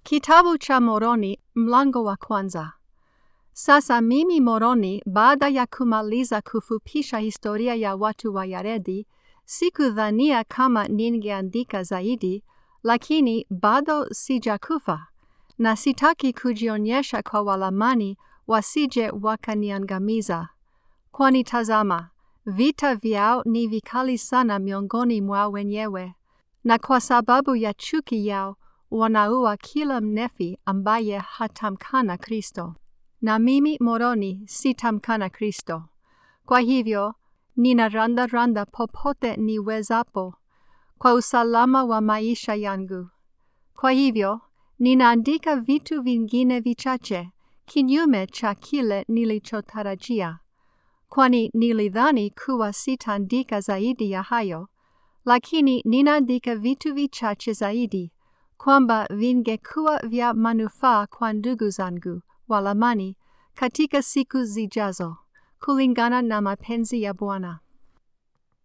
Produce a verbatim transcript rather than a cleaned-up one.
Kitabu cha Moroni mlango wa kwanza. Sasa mimi Moroni, baada ya kumaliza kufupisha historia ya watu wa Yaredi, sikudhania kama ningeandika zaidi, lakini bado sijakufa, na sitaki kujionyesha kwa walamani wasije wakaniangamiza. Kwani tazama, vita vyao ni vikali sana miongoni mwao wenyewe, na kwa sababu ya chuki yao, wanaua kila mnefi ambaye hatamkana Kristo. Na mimi Moroni sitamkana Kristo. Kwa hivyo, ninaranda randa popote niwezapo, kwa usalama wa maisha yangu. Kwa hivyo, ninaandika vitu vingine vichache, kinyume cha kile nilichotarajia. Kwani nilidhani kuwa sitaandika zaidi ya hayo, lakini ninaandika vitu vichache zaidi, kwamba vingekuwa vya manufaa kwa ndugu zangu walamani katika siku zijazo, kulingana na mapenzi ya Bwana.